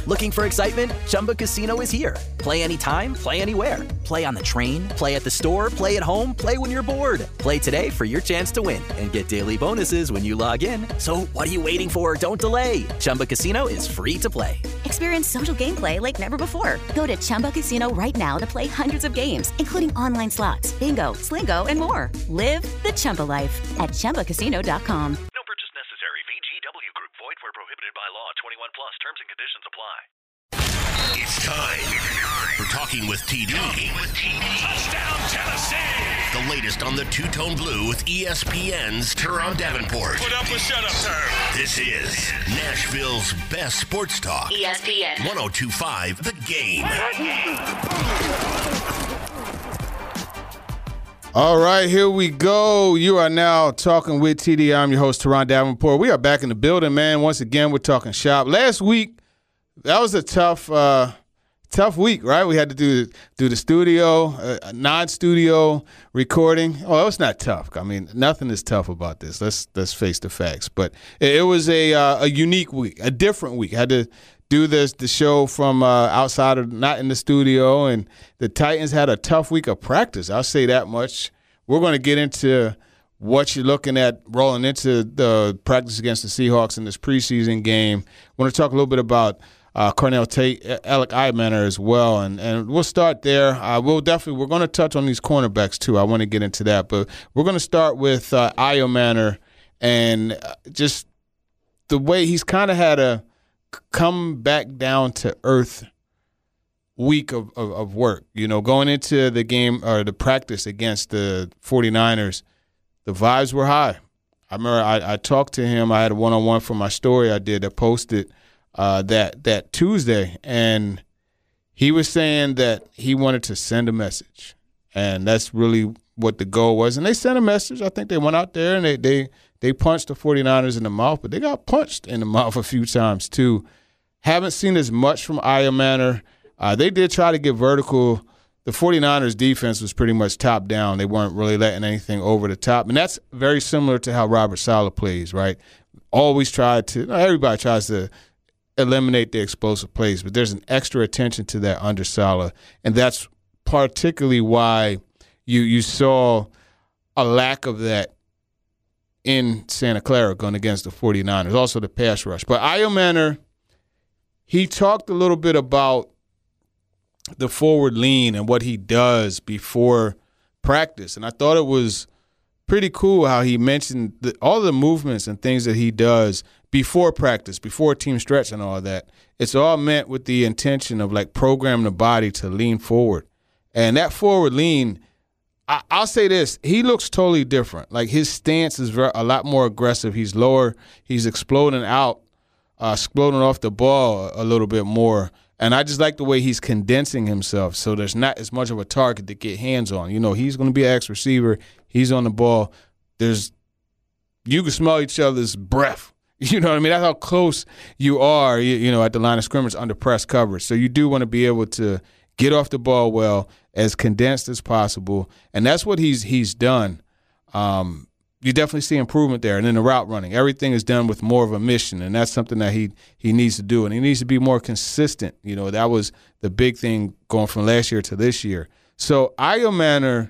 Looking for excitement? Chumba Casino is here. Play anytime, play anywhere. Play on the train, play at the store, play at home, play when you're bored. Play today for your chance to win and get daily bonuses when you log in. So what are you waiting for? Don't delay. Chumba Casino is free to play. Experience social gameplay like never before. Go to Chumba Casino right now to play hundreds of games, including online slots, bingo, Slingo, and more. Live the Chumba life at ChumbaCasino.com. No purchase necessary. VGW Group. Void where prohibited by law. 21 plus. Terms and conditions apply. It's time for Talking with TD. Touchdown, Tennessee! The latest on the Two-Tone Blue with ESPN's Teron Davenport. Put up a shut-up term. This is Nashville's best sports talk. ESPN 102.5 The Game. All right, here we go. You are now talking with TD. I'm your host, Teron Davenport. We are back in the building, man. Once again, we're talking shop. Last week, that was a tough week, right? We had to do the studio, non-studio recording. Oh, it was not tough. I mean, nothing is tough about this. Let's face the facts. But it was a unique week, a different week. I had to do the show from outside of, not in the studio, and the Titans had a tough week of practice. I'll say that much. We're going to get into what you're looking at rolling into the practice against the Seahawks in this preseason game. I want to talk a little bit about Carnell Tate, Alec Eyemanner as well, and we'll start there. We're going to touch on these cornerbacks too. I want to get into that, but we're going to start with Eyemanner and just the way he's kind of had a come back down to earth week of work. You know, going into the game or the practice against the 49ers, the vibes were high. I remember I talked to him. I had a one-on-one for my story I did. I posted that Tuesday, and he was saying that he wanted to send a message, and that's really what the goal was. And they sent a message. I think they went out there and they punched the 49ers in the mouth, but they got punched in the mouth a few times too. Haven't seen as much from Eyemanner. They did try to get vertical. The 49ers defense was pretty much top down. They weren't really letting anything over the top, and that's very similar to how Robert Saleh plays, right? Everybody tries to eliminate the explosive plays, but there's an extra attention to that under Saleh, and that's particularly why you saw a lack of that in Santa Clara going against the 49ers, also the pass rush. But Eyemanner, he talked a little bit about the forward lean and what he does before practice, and I thought it was pretty cool how he mentioned all the movements and things that he does before practice, before team stretch and all that. It's all meant with the intention of like programming the body to lean forward. And that forward lean, I'll say this, he looks totally different. Like his stance is a lot more aggressive. He's lower. He's exploding off the ball a little bit more. And I just like the way he's condensing himself so there's not as much of a target to get hands on. You know, he's going to be an X receiver. He's on the ball. You can smell each other's breath. You know what I mean? That's how close you are, you know, at the line of scrimmage under press coverage. So you do want to be able to get off the ball well, as condensed as possible. And that's what he's done. You definitely see improvement there. And then the route running, everything is done with more of a mission, and that's something that he needs to do. And he needs to be more consistent. You know, that was the big thing going from last year to this year. So Eyemanner,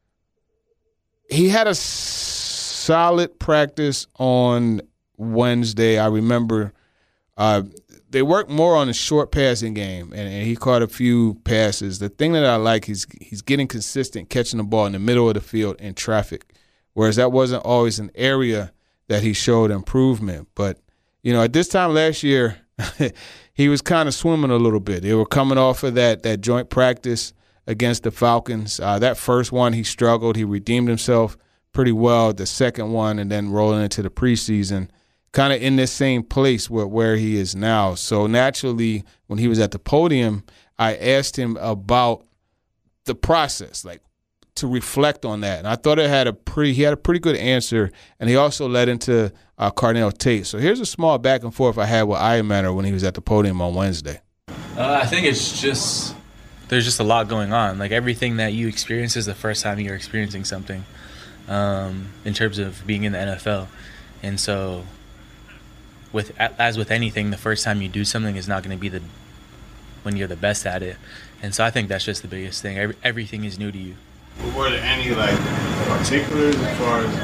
he had a solid practice on Wednesday. I remember they worked more on the short passing game, and he caught a few passes. The thing that I like, he's getting consistent catching the ball in the middle of the field in traffic, whereas that wasn't always an area that he showed improvement. But, you know, at this time last year, he was kind of swimming a little bit. They were coming off of that joint practice against the Falcons. That first one, he struggled. He redeemed himself pretty well. The second one, and then rolling into the preseason, kind of in this same place where he is now. So naturally, when he was at the podium, I asked him about the process, like to reflect on that. And I thought he had a pretty good answer, and he also led into Carnell Tate. So here's a small back and forth I had with Eyemanner when he was at the podium on Wednesday. I think it's just there's just a lot going on. Like everything that you experience is the first time you're experiencing something in terms of being in the NFL. And so as with anything, the first time you do something is not going to be when you're the best at it. And so I think that's just the biggest thing. Everything is new to you. Were there any particulars as far as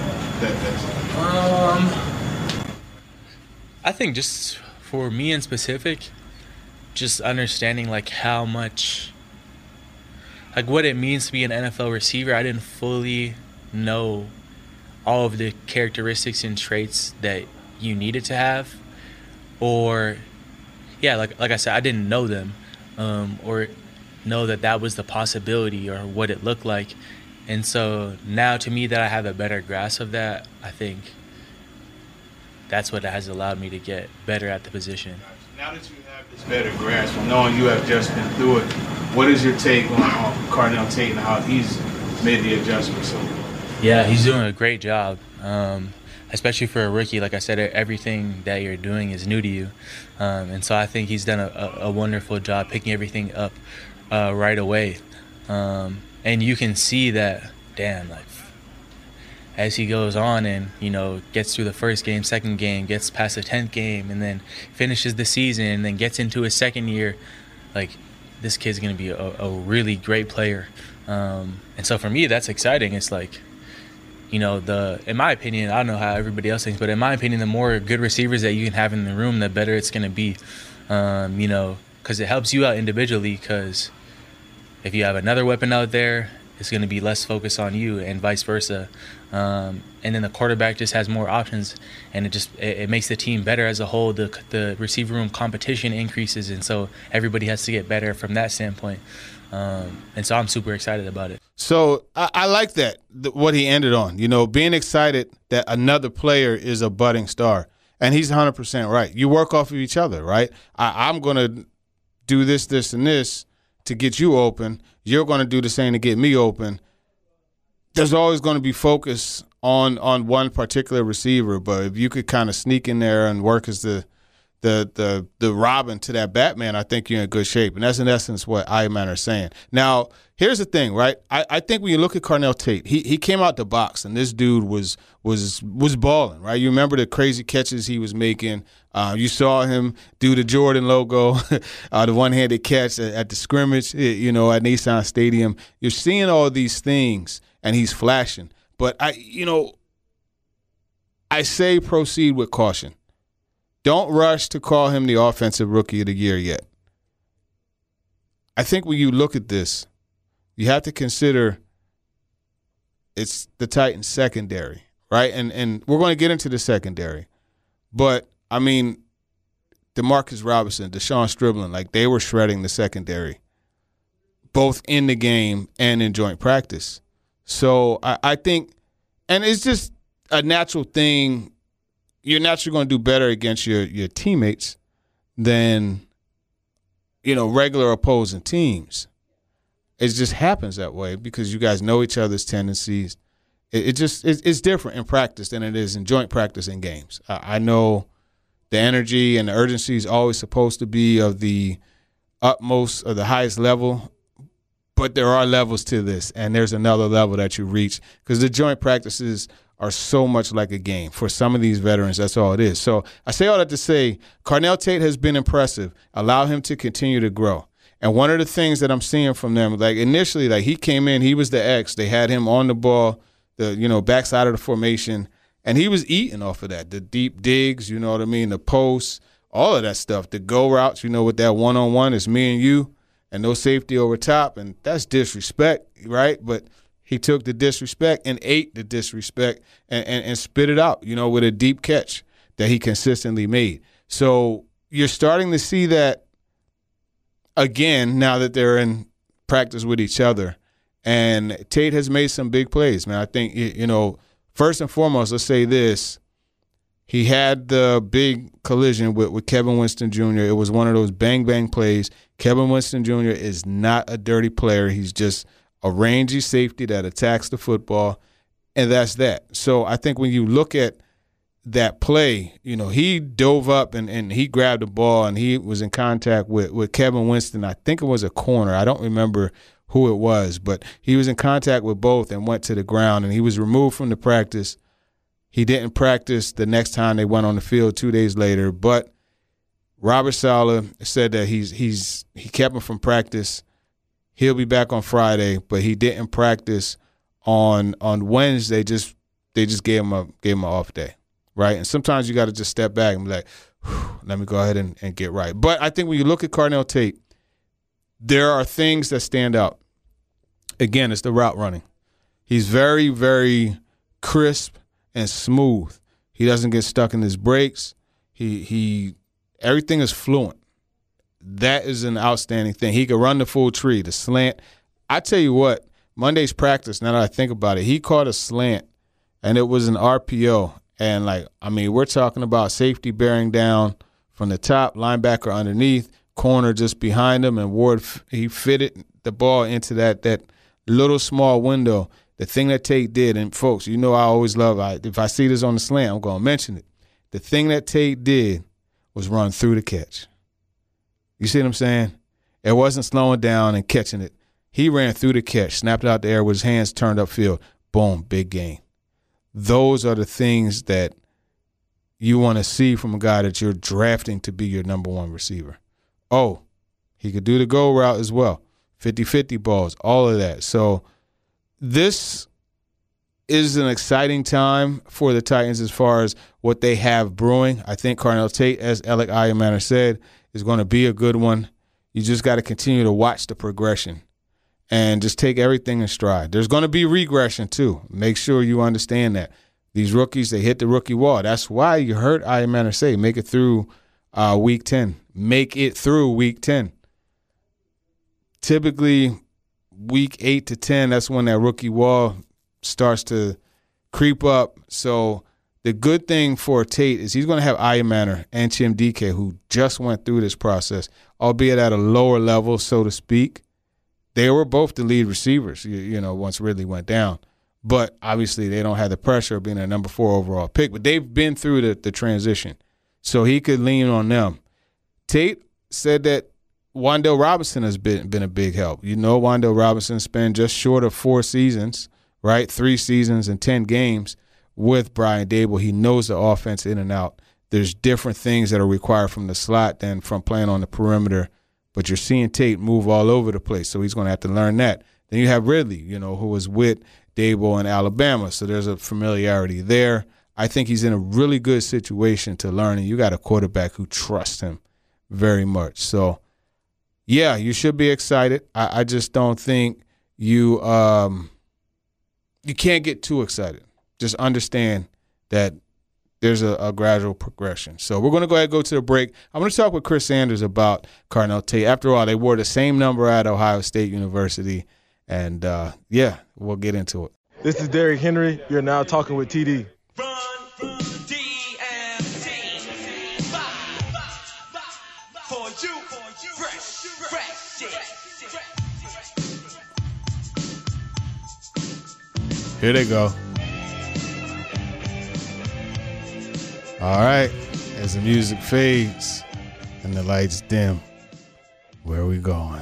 that? I think just for me in specific, just understanding how much, what it means to be an NFL receiver. I didn't fully know all of the characteristics and traits that you needed to have, or like I said, I didn't know them, or know that was the possibility or what it looked like. And so now, to me, that I have a better grasp of that, I think that's what has allowed me to get better at the position. Now that you have this better grasp, knowing you have just been through it, what is your take on Carnell Tate and how he's made the adjustment so far? Yeah, he's doing a great job, especially for a rookie. Like I said, everything that you're doing is new to you. And so I think he's done a wonderful job picking everything up right away. And you can see that, as he goes on and, gets through the first game, second game, gets past the 10th game, and then finishes the season and then gets into his second year, this kid's going to be a really great player. And so for me, that's exciting. It's in my opinion, I don't know how everybody else thinks, but in my opinion, the more good receivers that you can have in the room, the better it's going to be, because it helps you out individually, because if you have another weapon out there, it's going to be less focus on you and vice versa. And then the quarterback just has more options, and it makes the team better as a whole. The receiver room competition increases, and so everybody has to get better from that standpoint. And so I'm super excited about it. So I like that, what he ended on, being excited that another player is a budding star. And he's 100% right. You work off of each other, right? I'm going to do this, and this to get you open. You're going to do the same to get me open. There's always going to be focus on one particular receiver, but if you could kind of sneak in there and work as the Robin to that Batman, I think you're in good shape. And that's in essence what Ironman are saying. Now, here's the thing, right? I think when you look at Carnell Tate, he came out the box, and this dude was balling, right? You remember the crazy catches he was making. You saw him do the Jordan logo, the one-handed catch at the scrimmage, at Nissan Stadium. You're seeing all these things, and he's flashing. But I say proceed with caution. Don't rush to call him the offensive rookie of the year yet. I think when you look at this, you have to consider it's the Titans secondary, right? And we're going to get into the secondary. But, DeMarcus Robinson, Deshaun Stribling, they were shredding the secondary, both in the game and in joint practice. So I think, and it's just a natural thing, you're naturally going to do better against your teammates than, regular opposing teams. It just happens that way because you guys know each other's tendencies. It's different in practice than it is in joint practice in games. I know the energy and the urgency is always supposed to be of the utmost or the highest level, but there are levels to this, and there's another level that you reach because the joint practices are so much like a game. For some of these veterans, that's all it is. So I say all that to say Carnell Tate has been impressive. Allow him to continue to grow. And one of the things that I'm seeing from them, initially, he came in, he was the X. They had him on the ball, the backside of the formation, and he was eating off of that. The deep digs, the posts, all of that stuff. The go routes, with that one-on-one, it's me and you, and no safety over top, and that's disrespect, right? But he took the disrespect and ate the disrespect and spit it out, with a deep catch that he consistently made. So you're starting to see that again now that they're in practice with each other. And Tate has made some big plays, man. I think, first and foremost, let's say this. He had the big collision with Kevin Winston Jr. It was one of those bang-bang plays. Kevin Winston Jr. is not a dirty player. He's just a rangy safety that attacks the football, and that's that. So I think when you look at that play, he dove up and he grabbed the ball, and he was in contact with Kevin Winston. I think it was a corner. I don't remember who it was, but he was in contact with both and went to the ground, and he was removed from the practice. He didn't practice the next time they went on the field 2 days later, but Robert Saleh said that he kept him from practice. He'll be back on Friday, but he didn't practice on Wednesday. They just gave him an off day, right? And sometimes you got to just step back and be like, let me go ahead and get right. But I think when you look at Carnell Tate, there are things that stand out. Again, it's the route running. He's very, very crisp and smooth. He doesn't get stuck in his breaks. He everything is fluent. That is an outstanding thing. He can run the full tree, the slant. I tell you what, Monday's practice, now that I think about it, he caught a slant, and it was an RPO. And, we're talking about safety bearing down from the top, linebacker underneath, corner just behind him, and Ward, he fitted the ball into that little small window. The thing that Tate did, and folks, I always love, if I see this on the slant, I'm going to mention it. The thing that Tate did was run through the catch. You see what I'm saying? It wasn't slowing down and catching it. He ran through the catch, snapped it out the air with his hands turned upfield. Boom, big gain. Those are the things that you want to see from a guy that you're drafting to be your number one receiver. Oh, he could do the go route as well. 50-50 balls, all of that. So this is an exciting time for the Titans as far as what they have brewing. I think Carnell Tate, as Alec Ayemaner said, is going to be a good one. You just got to continue to watch the progression and just take everything in stride. There's going to be regression too. Make sure you understand that. These rookies, they hit the rookie wall. That's why you heard Ayemaner say, make it through week 10. Make it through week 10. Typically, week 8 to 10, that's when that rookie wall starts to creep up. So the good thing for Tate is he's going to have Ayemaner and Tim DK, who just went through this process, albeit at a lower level, so to speak. They were both the lead receivers, once Ridley went down. But obviously they don't have the pressure of being a number 4 overall pick. But they've been through the transition, so he could lean on them. Tate said that Wan'Dale Robinson has been a big help. Wan'Dale Robinson spent just short of 4 seasons, right? 3 seasons and 10 games with Brian Daboll. He knows the offense in and out. There's different things that are required from the slot than from playing on the perimeter. But you're seeing Tate move all over the place, so he's going to have to learn that. Then you have Ridley, who was with Daboll in Alabama, so there's a familiarity there. I think he's in a really good situation to learn, and you got a quarterback who trusts him very much. So, yeah, you should be excited. I just don't think you can't get too excited. Just understand that there's a gradual progression. So we're going to go ahead and go to the break. I'm going to talk with Chris Sanders about Carnell Tate. After all, they wore the same number at Ohio State University. And, we'll get into it. This is Derrick Henry. You're now talking with TD. Here they go. All right, as the music fades and the lights dim, where are we going?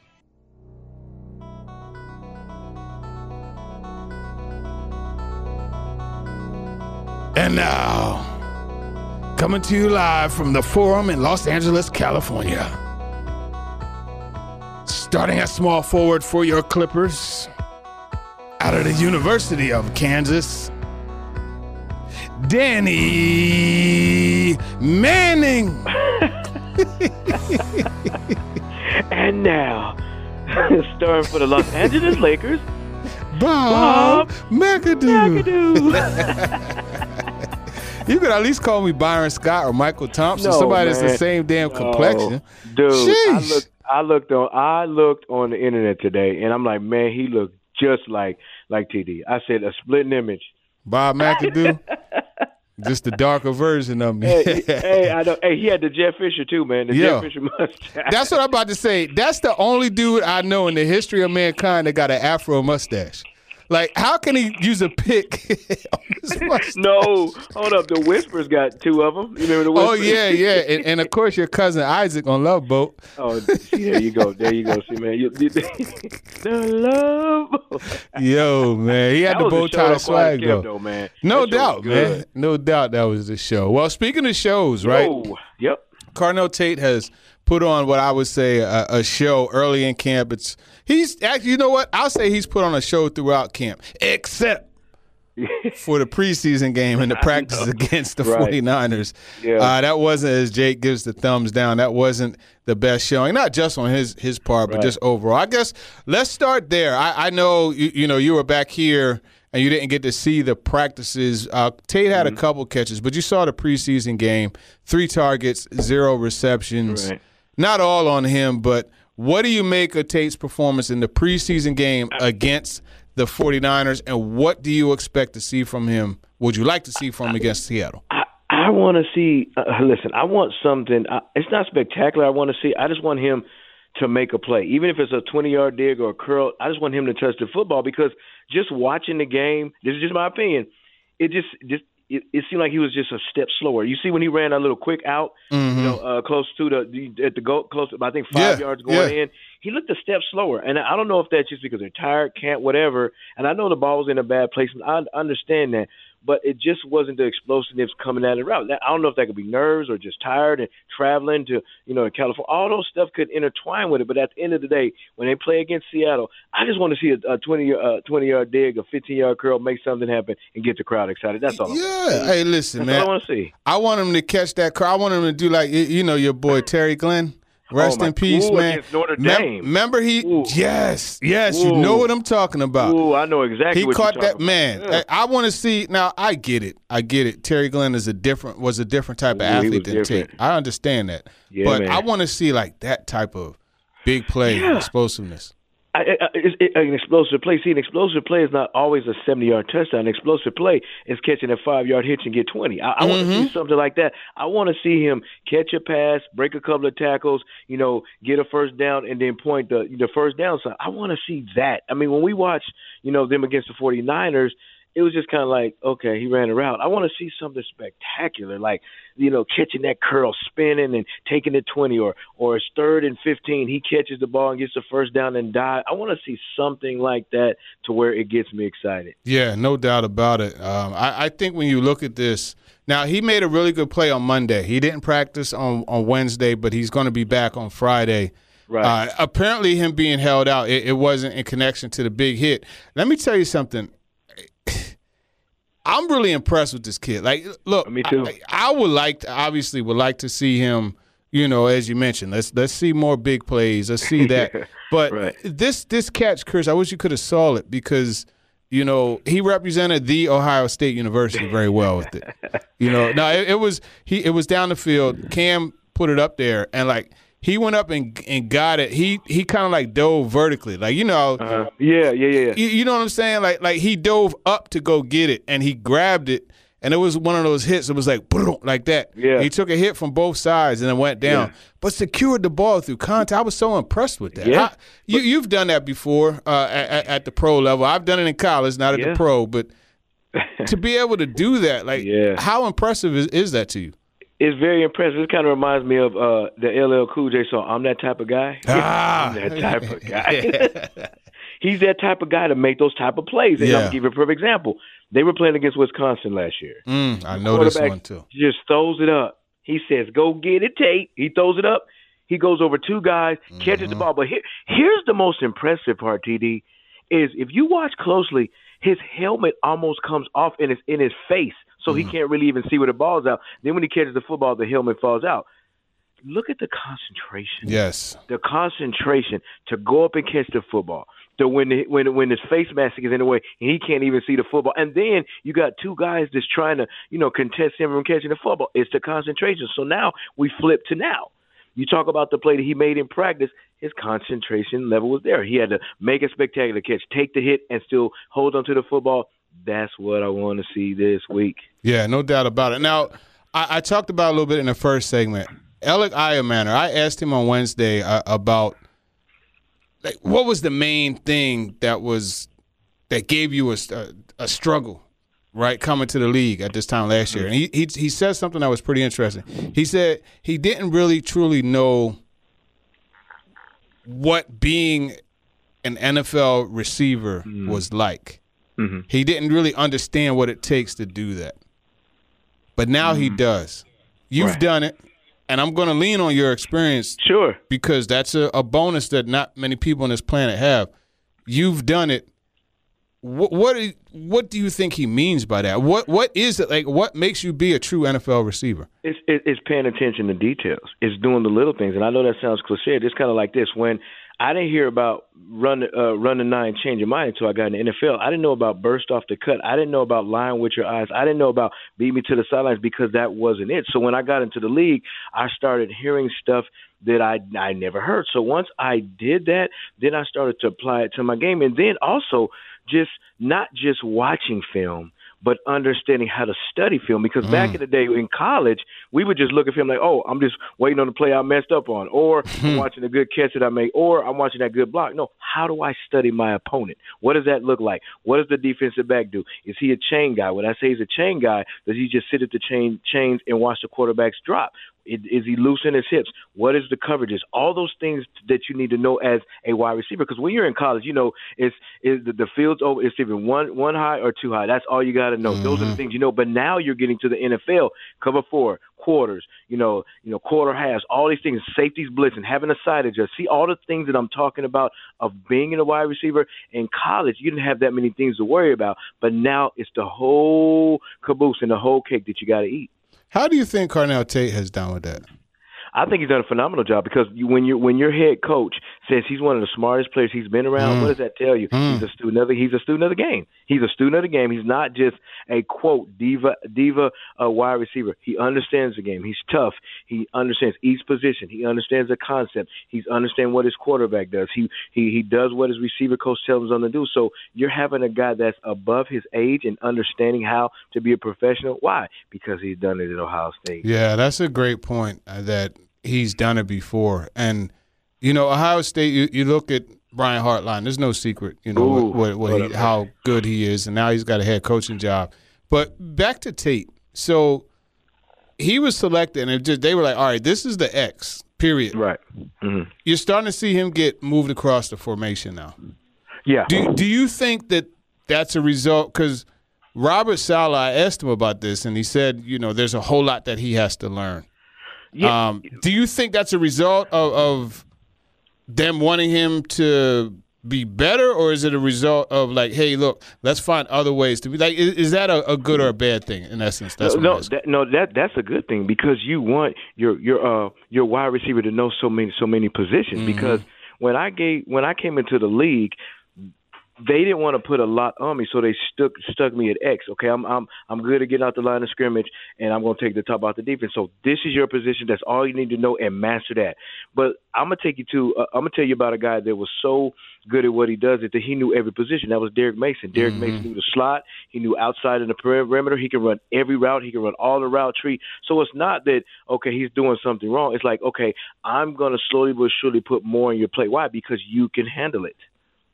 And now, coming to you live from the Forum in Los Angeles, California. Starting at small forward for your Clippers, out of the University of Kansas, Danny Manning. And now, starring for the Los Angeles Lakers, Bob McAdoo. You could at least call me Byron Scott or Michael Thompson. No, somebody man. that's the same damn complexion. Dude, Sheesh. I looked on the internet today, and I'm like, man, he looked just like TD. I said a splitting image. Bob McAdoo. Just the darker version of me. Hey, I know. Hey, he had the Jeff Fisher too, man. The Jeff Fisher mustache. That's what I'm about to say. That's the only dude I know in the history of mankind that got an Afro mustache. Like, how can he use a pick on his mustache? No, hold up. The Whispers got 2 of them. You remember the Whispers? Oh, yeah. And of course, your cousin Isaac on Love Boat. Oh, see, there you go. See, man. The Love Boat. Yo, man. He had the bow tie swag, though, man. No doubt, man. No doubt that was the show. Well, speaking of shows, right? Oh, yep. Carnell Tate has put on what I would say a show early in camp. He's actually, you know what? I'll say he's put on a show throughout camp, except for the preseason game and the practice against the 49ers. Yeah. That wasn't, as Jake gives the thumbs down, that wasn't the best showing, not just on his part, but just overall. I guess let's start there. I know, you were back here and you didn't get to see the practices. Tate had a couple catches, but you saw the preseason game, 3 targets, 0 receptions. Right. Not all on him, but what do you make of Tate's performance in the preseason game against the 49ers, and what do you expect to see from him? Would you like to see from him against Seattle? I want to see listen, I want something. It's not spectacular. I just want him to make a play. Even if it's a 20-yard dig or a curl, I just want him to touch the football, because just watching the game, this is just my opinion, it seemed like he was just a step slower. You see when he ran a little quick out, close to at the goal, close to, I think 5 yards going in, he looked a step slower. And I don't know if that's just because they're tired, can't, whatever. And I know the ball was in a bad place, and I understand that. But it just wasn't the explosiveness coming at it route. I don't know if that could be nerves or just tired and traveling to, California. All those stuff could intertwine with it. But at the end of the day, when they play against Seattle, I just want to see a 20-yard dig, a 15-yard curl, make something happen, and get the crowd excited. That's all. Hey, listen, That's man. all I want to see. I want him to catch that curl. I want him to do like, your boy Terry Glenn. Rest in peace, man. Notre Dame. Remember yes, you know what I'm talking about. Ooh, I know exactly what you're talking about. He caught that, man. Yeah. I want to see, now I get it. Terry Glenn was a different type of athlete than Tate. I understand that. Yeah, but man. I want to see like that type of big play explosiveness. An explosive play. See, an explosive play is not always a 70-yard touchdown. An explosive play is catching a 5-yard hitch and get 20. I want to see something like that. I want to see him catch a pass, break a couple of tackles, get a first down, and then point the first down side. I want to see that. I mean, when we watch, them against the 49ers, it was just kind of like, okay, he ran a route. I want to see something spectacular, like, catching that curl, spinning and taking it 20, or it's 3rd and 15, he catches the ball and gets the first down and dive. I want to see something like that to where it gets me excited. Yeah, no doubt about it. I think when you look at this, now he made a really good play on Monday. He didn't practice on Wednesday, but he's going to be back on Friday. Right. Apparently him being held out, it wasn't in connection to the big hit. Let me tell you something. I'm really impressed with this kid. Like, look, me too. I would like to see him, as you mentioned. Let's see more big plays. Let's see that. But right. this catch, Chris, I wish you could have saw it, because he represented the Ohio State University very well with it. Now it was down the field. Cam put it up there, and like he went up and got it. He kind of like dove vertically, like Yeah. You know what I'm saying? Like he dove up to go get it, and he grabbed it, and it was one of those hits. It was like like that. Yeah. He took a hit from both sides and then went down, but secured the ball through contact. I was so impressed with that. Yeah. You've done that before at the pro level. I've done it in college, not at the pro, but to be able to do that, like, how impressive is that to you? It's very impressive. It kind of reminds me of the LL Cool J song, I'm That Type of Guy. I'm that type of guy. He's that type of guy to make those type of plays. And I'll give you a perfect example. They were playing against Wisconsin last year. I know this one, too. Just throws it up. He says, go get it, Tate. He throws it up. He goes over 2 guys, catches the ball. But here's the most impressive part, TD, is if you watch closely, his helmet almost comes off in his face. So he can't really even see where the ball's out. Then when he catches the football, the helmet falls out. Look at the concentration. Yes. The concentration to go up and catch the football. So when his face mask is in the way and he can't even see the football. And then you got 2 guys that's trying to, contest him from catching the football. It's the concentration. So now we flip to now. You talk about the play that he made in practice, his concentration level was there. He had to make a spectacular catch, take the hit, and still hold on to the football. That's what I want to see this week. Yeah, no doubt about it. Now, I talked about a little bit in the first segment. Alec Iamaner, I asked him on Wednesday about what was the main thing that was that gave you a struggle, right, coming to the league at this time last year. And he said something that was pretty interesting. He said he didn't really truly know what being an NFL receiver was like. Mm-hmm. He didn't really understand what it takes to do that. But now he does. You've done it, and I'm going to lean on your experience. Sure. Because that's a bonus that not many people on this planet have. You've done it. What do you think he means by that? What is it like? What makes you be a true NFL receiver? It's paying attention to details. It's doing the little things. And I know that sounds cliche. It's kind of like this. When I didn't hear about run the nine, change your mind until I got in the NFL. I didn't know about burst off the cut. I didn't know about lying with your eyes. I didn't know about beat me to the sidelines because that wasn't it. So when I got into the league, I started hearing stuff that I never heard. So once I did that, then I started to apply it to my game. And then also just not just watching film, but understanding how to study film. Because back in the day in college, we would just look at film like, oh, I'm just waiting on the play I messed up on, or I'm watching a good catch that I made, or I'm watching that good block. No, how do I study my opponent? What does that look like? What does the defensive back do? Is he a chain guy? When I say he's a chain guy, does he just sit at the chains and watch the quarterbacks drop? Is he loose in his hips? What is the coverages? All those things that you need to know as a wide receiver. Because when you're in college, you know, the field's over. It's even one high or two high. That's all you got to know. Those are the things you know. But now you're getting to the NFL, cover four, quarters, quarter halves, all these things, safeties blitzing, having a side adjust. See all the things that I'm talking about of being in a wide receiver. In college, you didn't have that many things to worry about. But now it's the whole caboose and the whole cake that you got to eat. How do you think Carnell Tate has done with that? I think he's done a phenomenal job because when your head coach says he's one of the smartest players he's been around, what does that tell you? He's a student of the game. He's a student of the game. He's not just a quote diva wide receiver. He understands the game. He's tough. He understands each position. He understands the concept. He understands what his quarterback does. He does what his receiver coach tells him to do. So you're having a guy that's above his age and understanding how to be a professional. Why? Because he's done it at Ohio State. Yeah, that's a great point that he's done it before. And, Ohio State, you look at Brian Hartline, there's no secret, how good he is, and now he's got a head coaching job. But back to Tate. So he was selected, and they were like, all right, this is the X, period. Right. Mm-hmm. You're starting to see him get moved across the formation now. Yeah. Do you think that that's a result? Because Robert Saleh, I asked him about this, and he said, there's a whole lot that he has to learn. Yeah. Do you think that's a result of them wanting him to be better, or is it a result of like, hey, look, let's find other ways to be? Like, is that a good or a bad thing in essence? That's that's a good thing because you want your wide receiver to know so many positions. Mm-hmm. Because when I came into the league, they didn't want to put a lot on me, so they stuck me at X. Okay, I'm good at getting out the line of scrimmage, and I'm going to take the top out the defense. So this is your position. That's all you need to know and master that. But I'm gonna tell you about a guy that was so good at what he does that he knew every position. That was Derek Mason. Derek Mason knew the slot. He knew outside in the perimeter. He can run every route. He can run all the route tree. So it's not that he's doing something wrong. It's like I'm gonna slowly but surely put more in your plate. Why? Because you can handle it.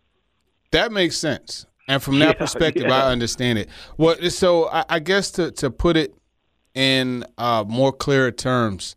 That makes sense. And from that perspective, I understand it. Well, so I guess to put it in more clearer terms,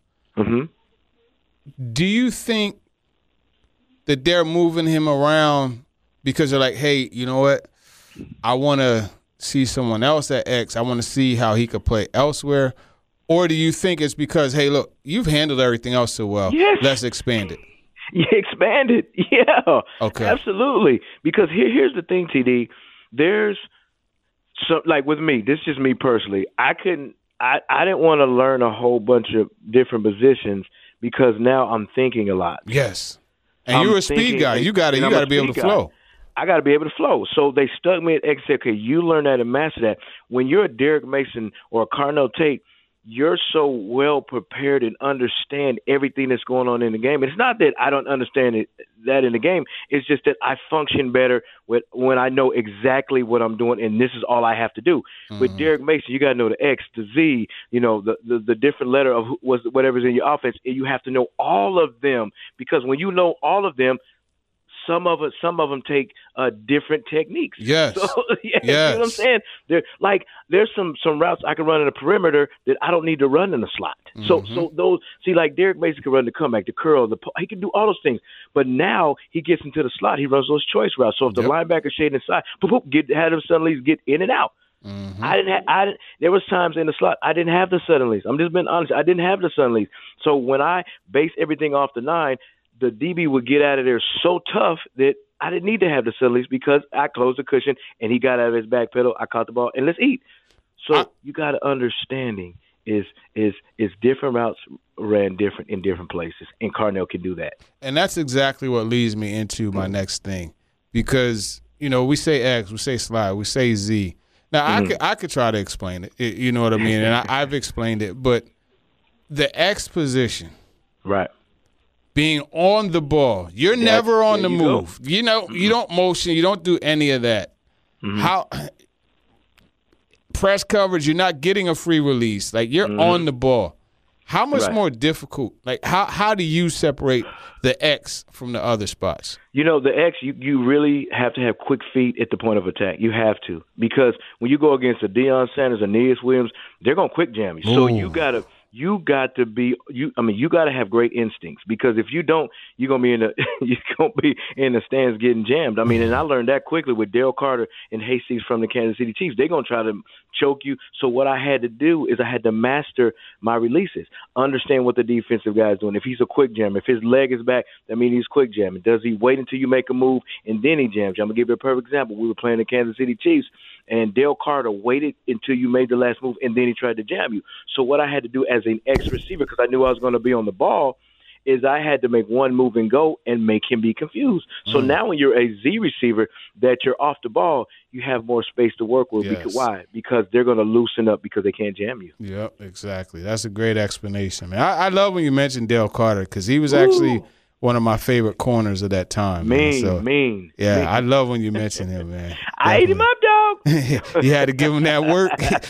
do you think that they're moving him around because they're like, hey, you know what? I want to see someone else at X. I want to see how he could play elsewhere. Or do you think it's because, hey, look, you've handled everything else so well. Yes. Let's expand it. Yeah, expanded. Yeah. Okay. Absolutely. Because here's the thing, TD. There's like with me, this is just me personally. I didn't want to learn a whole bunch of different positions because now I'm thinking a lot. Yes. And you're a speed guy. You got to be able to flow. I got to be able to flow. So they stuck me at X. Okay, you learn that and master that. When you're a Derek Mason or a Carnell Tate, you're so well prepared and understand everything that's going on in the game. It's not that I don't understand that in the game. It's just that I function better when I know exactly what I'm doing, and this is all I have to do. With Derek Mason, you got to know the X, the Z, the different letter of whatever's in your offense, and you have to know all of them because when you know all of them, some of them take different techniques. Yes. So, yes. You know what I'm saying? There's some routes I can run in the perimeter that I don't need to run in the slot. So those, like Derek Mason can run the comeback, the curl, he can do all those things. But now he gets into the slot, he runs those choice routes. So if the linebacker shading inside, had him suddenly get in and out. There was times in the slot I didn't have the suddenlies. I'm just being honest. I didn't have the suddenlies. So when I base everything off the 9, the DB would get out of there so tough that I didn't need to have the suddenlies because I closed the cushion and he got out of his back pedal. I caught the ball and let's eat. So you got to understanding is different routes ran different in different places, and Carnell can do that. And that's exactly what leads me into my next thing, because we say X, we say slide, we say Z. Now, I could try to explain it, you know what I mean, and I've explained it, but the X position, right, being on the ball, you're never on the move. You don't motion, you don't do any of that. How press coverage, you're not getting a free release. Like, you're on the ball. How much more difficult? Like, how do you separate the X from the other spots? The X, you really have to have quick feet at the point of attack. You have to, because when you go against a Deion Sanders, a Aeneas Williams, they're gonna quick jam you. So you got to have great instincts, because if you don't, you're gonna be in the stands getting jammed. And I learned that quickly with Dale Carter and Hastings from the Kansas City Chiefs. They're gonna try to choke you. So what I had to do is I had to master my releases, understand what the defensive guy is doing. If he's a quick jammer, if his leg is back, that means he's quick jamming. Does he wait until you make a move and then he jams you? I'm gonna give you a perfect example. We were playing the Kansas City Chiefs, and Dale Carter waited until you made the last move, and then he tried to jam you. So what I had to do as an X receiver, because I knew I was going to be on the ball, is I had to make one move and go and make him be confused. So now when you're a Z receiver, that you're off the ball, you have more space to work with. Yes. Because why? Because they're going to loosen up because they can't jam you. Yep, exactly. That's a great explanation, man. I love when you mentioned Dale Carter, because he was actually – one of my favorite corners of that time. Mean. Yeah, I love when you mention him, man. I ate him up, dog. You had to give him that work.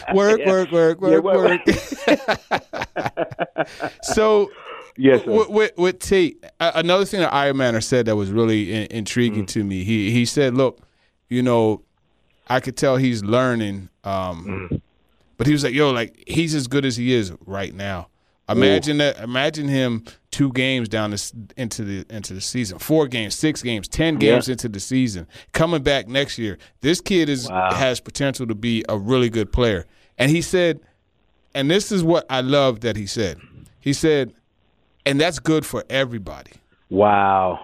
work. So, yes, with Tate, another thing that Iron Manor said that was really intriguing to me, he said, look, I could tell he's learning, but he was like, he's as good as he is right now. Imagine him 2 games down into the season, 4 games, 6 games, 10 games into the season, coming back next year. This kid has potential to be a really good player. And he said, and this is what I love that he said. He said, and that's good for everybody. Wow.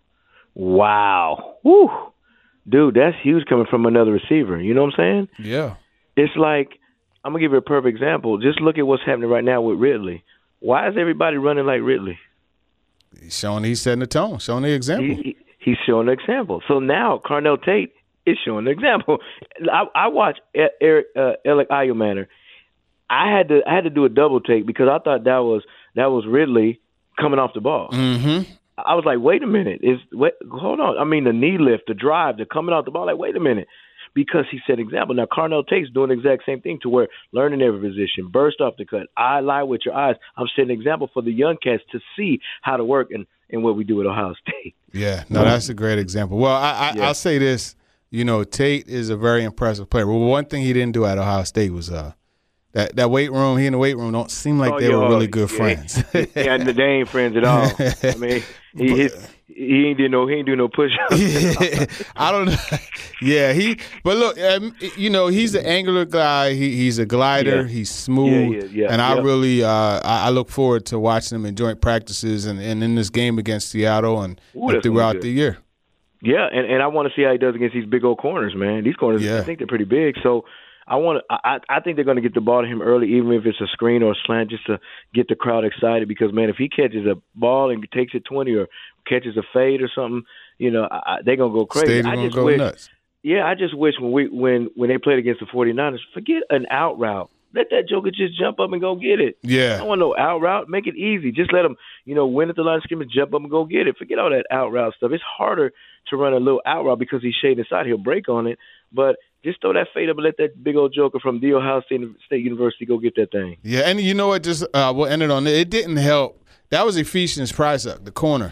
Woo. Dude, that's huge coming from another receiver. You know what I'm saying? Yeah. It's like, I'm going to give you a perfect example. Just look at what's happening right now with Ridley. Why is everybody running like Ridley? He's setting the tone, showing the example. He's showing the example. So now Carnell Tate is showing the example. I watched Eric Ayumanner. I had to do a double take because I thought that was Ridley coming off the ball. Mm-hmm. I was like, wait a minute. Hold on. I mean, the knee lift, the drive, the coming out the ball. Like, wait a minute. Because he set example. Now, Carnell Tate's doing the exact same thing, to where learning every position, burst off the cut, eye lie with your eyes. I'm setting an example for the young cats to see how to work and what we do at Ohio State. Yeah, no, that's a great example. Well, I'll say this. Tate is a very impressive player. Well, one thing he didn't do at Ohio State was that weight room. He in the weight room don't seem like they were really good friends. Yeah, they ain't friends at all. I mean, he ain't do no push-ups. I don't know. Yeah, but look, he's an angular guy. He's a glider. Yeah. He's smooth. Yeah. And I really I look forward to watching him in joint practices and in this game against Seattle and throughout the year. Yeah, and I want to see how he does against these big old corners, man. These corners, I think they're pretty big. So I think they're going to get the ball to him early, even if it's a screen or a slant, just to get the crowd excited. Because, man, if he catches a ball and takes it 20 or catches a fade or something, they're going to go crazy. I just wish, nuts. Yeah, I just wish when they played against the 49ers, forget an out route. Let that joker just jump up and go get it. Yeah. I don't want no out route. Make it easy. Just let him, win at the line of scrimmage, jump up and go get it. Forget all that out route stuff. It's harder to run a little out route because he's shading inside. He'll break on it. But just throw that fade up and let that big old joker from The Ohio State University go get that thing. Yeah, and you know what? Just we'll end it on it. It didn't help. That was Ephesians Prysock, the corner.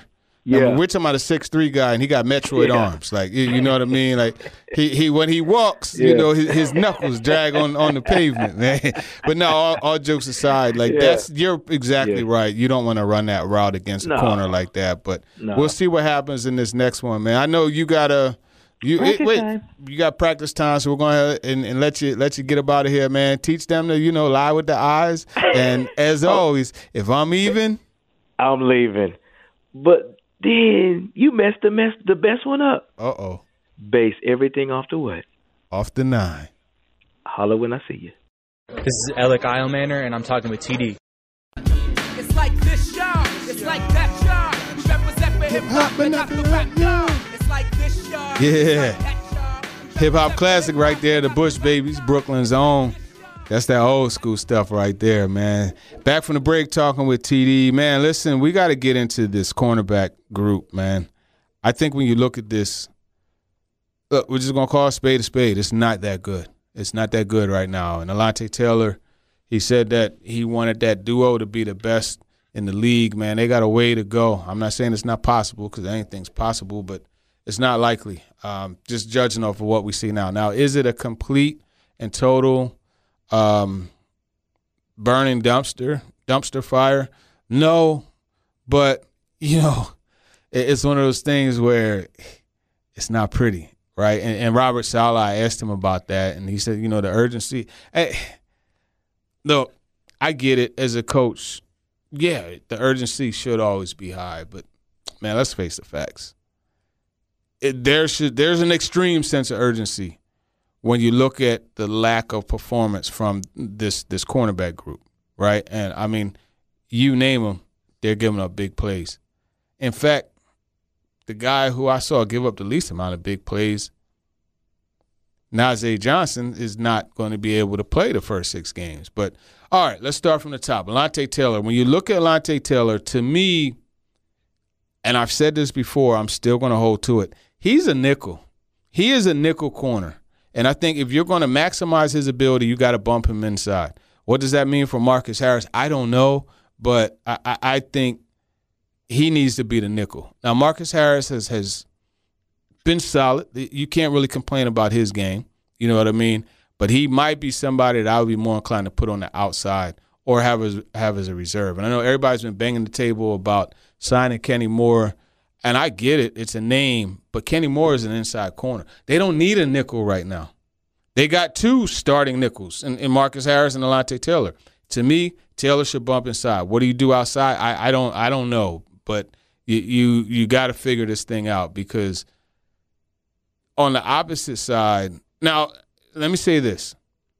Yeah. I mean, we're talking about a 6'3" guy, and he got Metroid arms. Like, you know what I mean? Like, he when he walks, you know, his knuckles drag on the pavement, man. But no, all jokes aside, like you're exactly right. You don't want to run that route against a corner like that. But we'll see what happens in this next one, man. I know you got you got practice time, so we're going to and let you get up out of here, man. Teach them to, lie with the eyes. And as always, if I'm even, I'm leaving. But then you messed the best one up. Uh-oh. Base everything off the what? Off the 9. Holler when I see you. This is Alec Eilmanor, and I'm talking with TD. It's like this, y'all. It's like that, y'all. We represent for hip-hop, but not the rap, y'all. It's like this, y'all. Yeah. Hip-hop classic right there, the Bush Babies, Brooklyn's own. That's that old school stuff right there, man. Back from the break talking with TD. Man, listen, we got to get into this cornerback group, man. I think when you look at this, look, we're just going to call a spade a spade. It's not that good. It's not that good right now. And Alontae Taylor, he said that he wanted that duo to be the best in the league, man. They got a way to go. I'm not saying it's not possible because anything's possible, but it's not likely, just judging off of what we see now. Now, is it a complete and total burning dumpster fire? No, but it's one of those things where it's not pretty, right? And Robert Saleh, I asked him about that, and he said, the urgency. Hey, look, I get it as a coach. Yeah, the urgency should always be high, but man, let's face the facts. There's an extreme sense of urgency when you look at the lack of performance from this cornerback group, right? And, I mean, you name them, they're giving up big plays. In fact, the guy who I saw give up the least amount of big plays, Najee Johnson, is not going to be able to play the first 6 games. But, all right, let's start from the top. Alontae Taylor. When you look at Alontae Taylor, to me, and I've said this before, I'm still going to hold to it, he's a nickel. He is a nickel corner. And I think if you're going to maximize his ability, you got to bump him inside. What does that mean for Marcus Harris? I don't know, but I think he needs to be the nickel. Now, Marcus Harris has been solid. You can't really complain about his game. You know what I mean? But he might be somebody that I would be more inclined to put on the outside or have as a reserve. And I know everybody's been banging the table about signing Kenny Moore. And I get it. It's a name. But Kenny Moore is an inside corner. They don't need a nickel right now. They got 2 starting nickels in Marcus Harris and Alontae Taylor. To me, Taylor should bump inside. What do you do outside? I don't know. But you got to figure this thing out because on the opposite side – now, let me say this.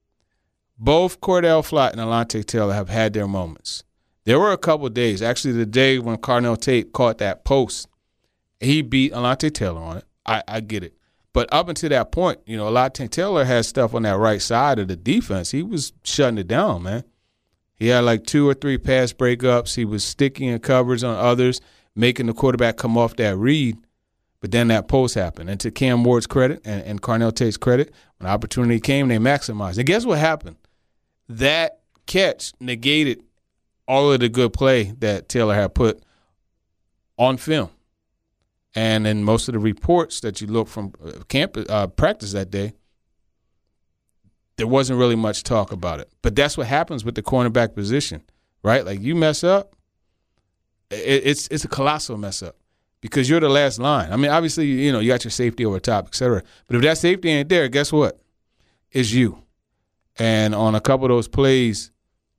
Both Cordell Flott and Alontae Taylor have had their moments. There were a couple of days, actually the day when Carnell Tate caught that post, he beat Alontae Taylor on it. I get it. But up until that point, Alontae Taylor had stuff on that right side of the defense. He was shutting it down, man. He had like 2 or 3 pass breakups. He was sticking in coverage on others, making the quarterback come off that read. But then that post happened. And to Cam Ward's credit and Carnell Tate's credit, when opportunity came, they maximized. And guess what happened? That catch negated all of the good play that Taylor had put on film. And in most of the reports that you look from practice that day, there wasn't really much talk about it. But that's what happens with the cornerback position, right? Like you mess up, it's a colossal mess up because you're the last line. I mean, obviously, you got your safety over top, et cetera. But if that safety ain't there, guess what? It's you. And on a couple of those plays,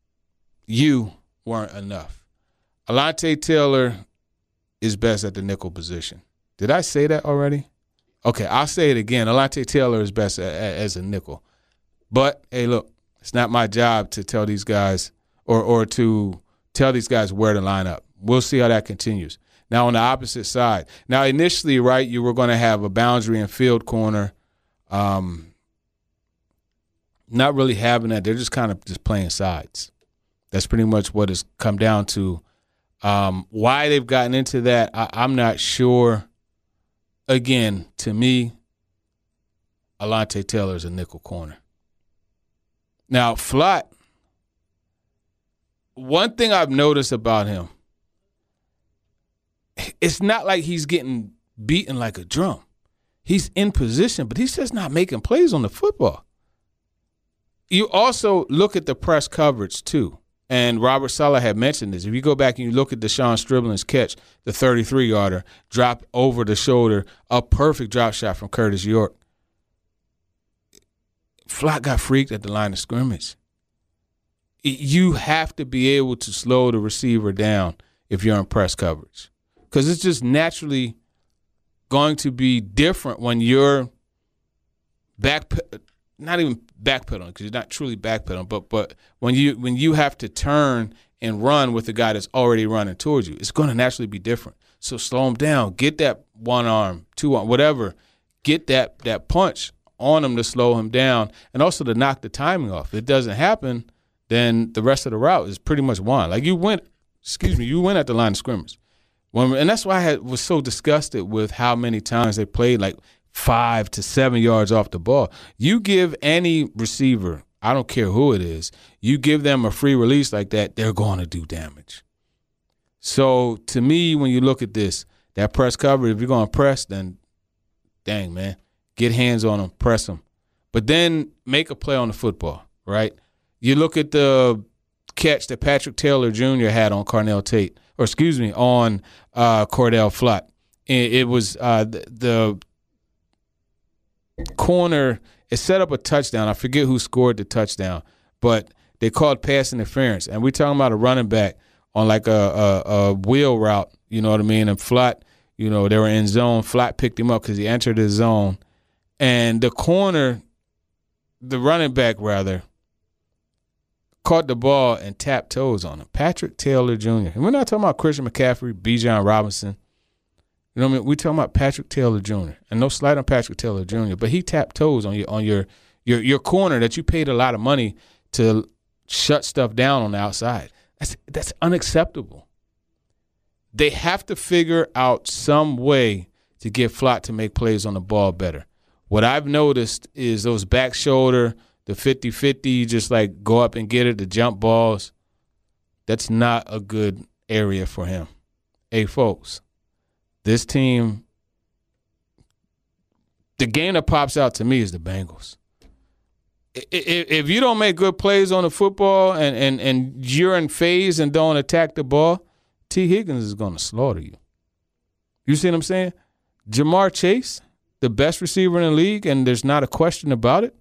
you weren't enough. Alontae Taylor is best at the nickel position. Did I say that already? Okay, I'll say it again. Alontae Taylor is best as a nickel. But, hey, look, it's not my job to tell these guys or to tell these guys where to line up. We'll see how that continues. Now, on the opposite side. Now, initially, right, you were going to have a boundary and field corner. Not really having that. They're just kind of just playing sides. That's pretty much what it's come down to. Why they've gotten into that, I'm not sure. Again, to me, Alontae Taylor is a nickel corner. Now, Flott, one thing I've noticed about him, it's not like he's getting beaten like a drum. He's in position, but he's just not making plays on the football. You also look at the press coverage, too. And Robert Saleh had mentioned this. If you go back and you look at Deshaun Stribling's catch, the 33-yarder, drop over the shoulder, a perfect drop shot from Curtis York. Flock got freaked at the line of scrimmage. You have to be able to slow the receiver down if you're in press coverage, because it's just naturally going to be different when you're not even backpedaling, because you're not truly backpedaling, but when you have to turn and run with the guy that's already running towards you, it's going to naturally be different. So slow him down. Get that one arm, two arm, whatever. Get that punch on him to slow him down, and also to knock the timing off. If it doesn't happen, then the rest of the route is pretty much won. Like you went at the line of scrimmage. And that's why I was so disgusted with how many times they played like 5 to 7 yards off the ball. You give any receiver, I don't care who it is, you give them a free release like that, they're going to do damage. So to me, when you look at this, that press coverage, if you're going to press, then dang, man, get hands on them, press them. But then make a play on the football, right? You look at the catch that Patrick Taylor Jr. had on Cordell Flott. It was the corner. It set up a touchdown. I forget who scored the touchdown, but they called pass interference. And we're talking about a running back on like a wheel route, you know what I mean? And Flott, you know, they were in zone. Flott picked him up because he entered his zone. And the corner, the running back rather, caught the ball and tapped toes on him. Patrick Taylor Jr. And we're not talking about Christian McCaffrey, Bijan Robinson. You know what I mean? We're talking about Patrick Taylor Jr. And no slight on Patrick Taylor Jr., but he tapped toes on your corner that you paid a lot of money to shut stuff down on the outside. That's unacceptable. They have to figure out some way to get Flott to make plays on the ball better. What I've noticed is those back shoulder, the 50-50, just like go up and get it, the jump balls, that's not a good area for him. Hey, folks, this team, the game that pops out to me is the Bengals. If you don't make good plays on the football and you're in phase and don't attack the ball, T. Higgins is going to slaughter you. You see what I'm saying? Jamar Chase, the best receiver in the league, and there's not a question about it,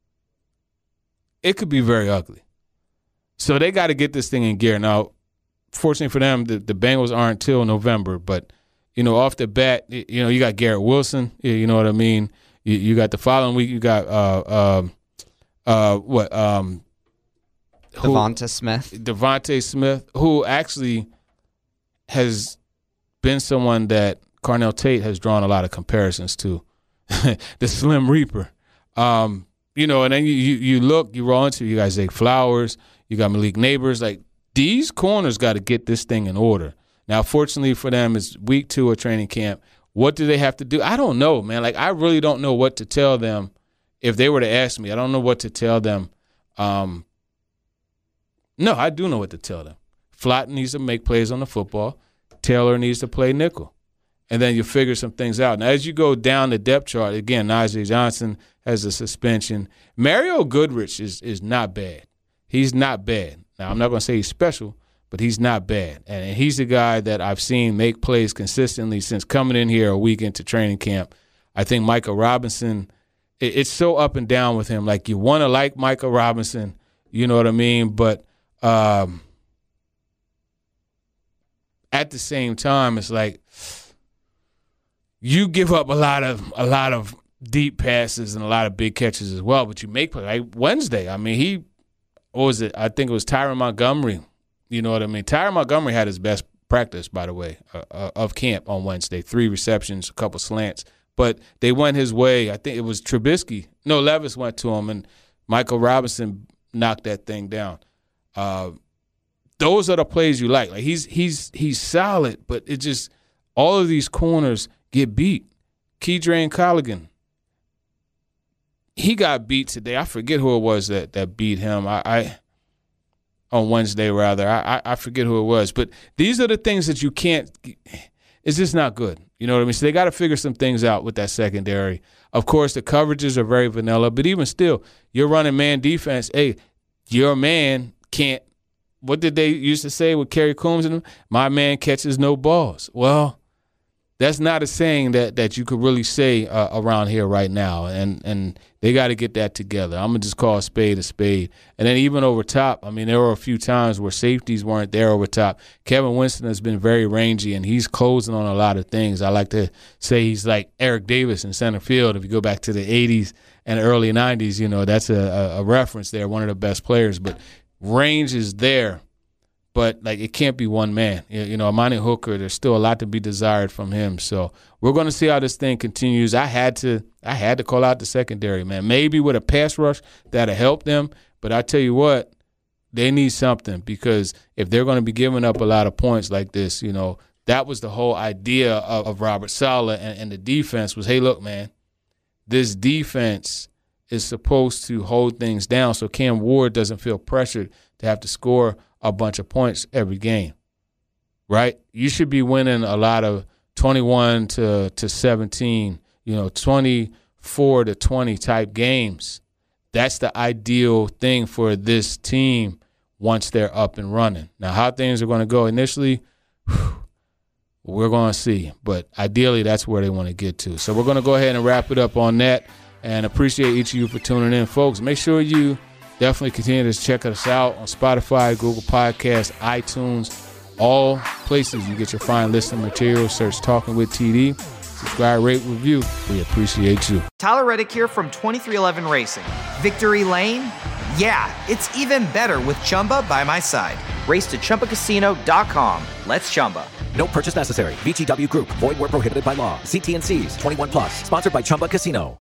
it could be very ugly. So they got to get this thing in gear. Now, fortunately for them, the Bengals aren't till November, but, you know, off the bat, you know, you got Garrett Wilson, you know what I mean? You got the following week, you got Devontae Smith, who actually has been someone that Carnell Tate has drawn a lot of comparisons to, the Slim Reaper. You know, and then you look, you roll into, you got Zay Flowers, you got Malik Neighbors. Like, these corners got to get this thing in order. Now, fortunately for them, it's week 2 of training camp. What do they have to do? I don't know, man. Like, I really don't know what to tell them if they were to ask me. I don't know what to tell them. No, I do know what to tell them. Flott needs to make plays on the football. Taylor needs to play nickel. And then you figure some things out. Now, as you go down the depth chart, again, Najee Johnson has a suspension. Mario Goodrich is not bad. He's not bad. Now, I'm not going to say he's special, but he's not bad. And he's a guy that I've seen make plays consistently since coming in here a week into training camp. I think Micah Robinson, it's so up and down with him. Like, you want to like Micah Robinson, you know what I mean? But at the same time, it's like, you give up a lot of deep passes and a lot of big catches as well, but you make plays. Like Wednesday, I mean, I think it was Tyron Montgomery. You know what I mean? Tyron Montgomery had his best practice, by the way, of camp on Wednesday. 3 receptions, a couple slants. But they went his way. I think it was Trubisky. No, Levis went to him, and Michael Robinson knocked that thing down. Those are the plays you like. Like, he's solid, but it just – all of these corners get beat. Keydrane Colligan, he got beat today. I forget who it was that beat him. On Wednesday, rather. I forget who it was. But these are the things that you can't it's just not good. You know what I mean? So they got to figure some things out with that secondary. Of course, the coverages are very vanilla, but even still, you're running man defense. Hey, your man can't. What did they used to say with Kerry Coombs and them? My man catches no balls. Well, that's not a saying that you could really say around here right now, and they got to get that together. I'm going to just call a spade a spade. And then even over top, I mean, there were a few times where safeties weren't there over top. Kevin Winston has been very rangy, and he's closing on a lot of things. I like to say he's like Eric Davis in center field. If you go back to the 80s and early 90s, you know, that's a reference there, one of the best players. But range is there. But, like, it can't be one man. You know, Amani Hooker, there's still a lot to be desired from him. So we're going to see how this thing continues. I had to call out the secondary, man. Maybe with a pass rush that'll help them. But I tell you what, they need something, because if they're going to be giving up a lot of points like this, you know, that was the whole idea of Robert Saleh and the defense was, hey, look, man, this defense is supposed to hold things down so Cam Ward doesn't feel pressured to have to score a bunch of points every game, right? You should be winning a lot of 21 to 17, you know, 24 to 20 type games. That's the ideal thing for this team once they're up and running. Now, how things are going to go initially, we're going to see. But ideally, that's where they want to get to. So we're going to go ahead and wrap it up on that, and appreciate each of you for tuning in, folks. Make sure you definitely continue to check us out on Spotify, Google Podcasts, iTunes, all places you get your fine listening material. Search Talking with TD. Subscribe, rate, review. We appreciate you. Tyler Reddick here from 2311 Racing. Victory Lane? Yeah, it's even better with Chumba by my side. Race to ChumbaCasino.com. Let's Chumba. No purchase necessary. VGW Group. Void where prohibited by law. See T&Cs. 21+. Sponsored by Chumba Casino.